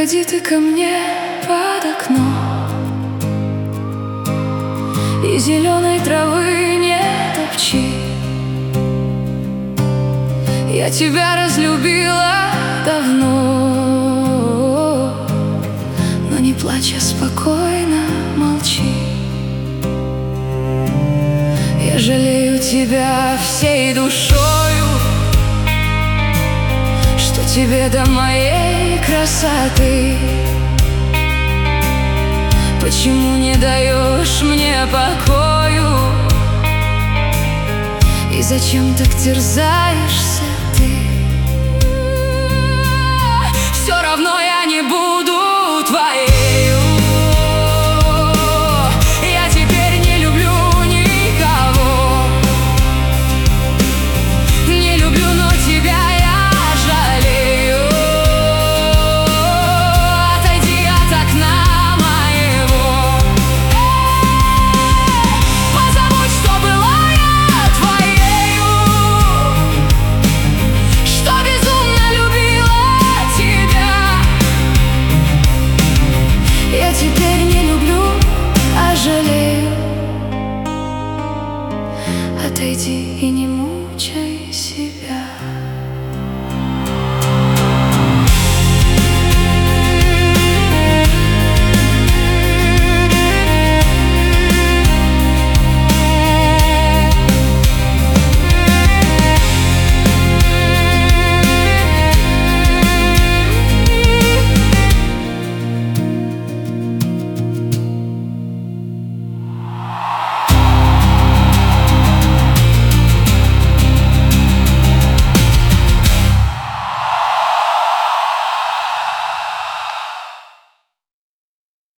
Приходи ты ко мне под окно, и зеленой травы не топчи. Я тебя разлюбила давно, но не плачь, а спокойно молчи. Я жалею тебя всей душою, что тебе до моей красоты. Почему не даешь мне покою? И зачем так терзаешься ты? Все равно я не буду твоею. Я теперь не люблю никого. Не люблю, но тебя я жалею. Отойди от окна моего. Позабудь, что была я твоею, что безумно любила тебя. Я теперь не люблю, а жалею. Отойди и не мучай себя.